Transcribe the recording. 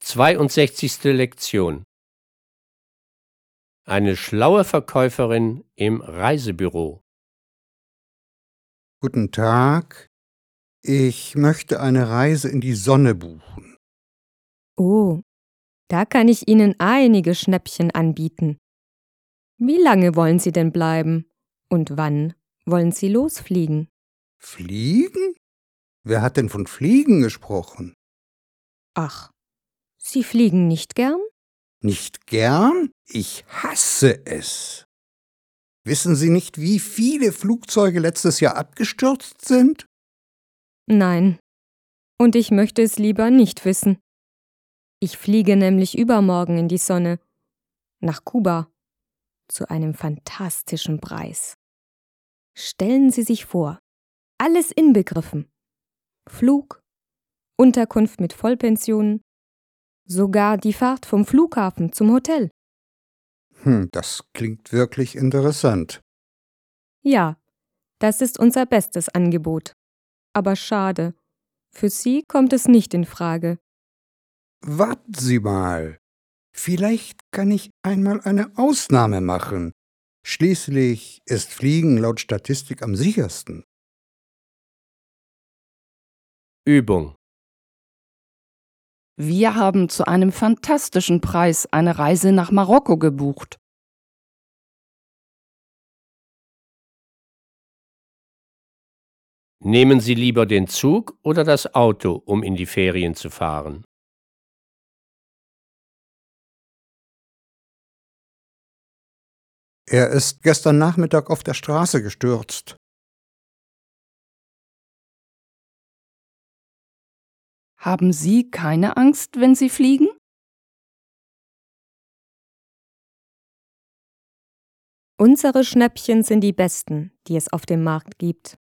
62. Lektion. Eine schlaue Verkäuferin im Reisebüro. Guten Tag. Ich möchte eine Reise in die Sonne buchen. Oh, da kann ich Ihnen einige Schnäppchen anbieten. Wie lange wollen Sie denn bleiben? Und wann wollen Sie losfliegen? Fliegen? Wer hat denn von Fliegen gesprochen? Ach, Sie fliegen nicht gern? Nicht gern? Ich hasse es. Wissen Sie nicht, wie viele Flugzeuge letztes Jahr abgestürzt sind? Nein. Und ich möchte es lieber nicht wissen. Ich fliege nämlich übermorgen in die Sonne. Nach Kuba. Zu einem fantastischen Preis. Stellen Sie sich vor, alles inbegriffen. Flug, Unterkunft mit Vollpension, sogar die Fahrt vom Flughafen zum Hotel. Das klingt wirklich interessant. Ja, das ist unser bestes Angebot. Aber schade, für Sie kommt es nicht in Frage. Warten Sie mal. Vielleicht kann ich einmal eine Ausnahme machen. Schließlich ist Fliegen laut Statistik am sichersten. Übung. Wir haben zu einem fantastischen Preis eine Reise nach Marokko gebucht. Nehmen Sie lieber den Zug oder das Auto, um in die Ferien zu fahren? Er ist gestern Nachmittag auf der Straße gestürzt. Haben Sie keine Angst, wenn Sie fliegen? Unsere Schnäppchen sind die besten, die es auf dem Markt gibt.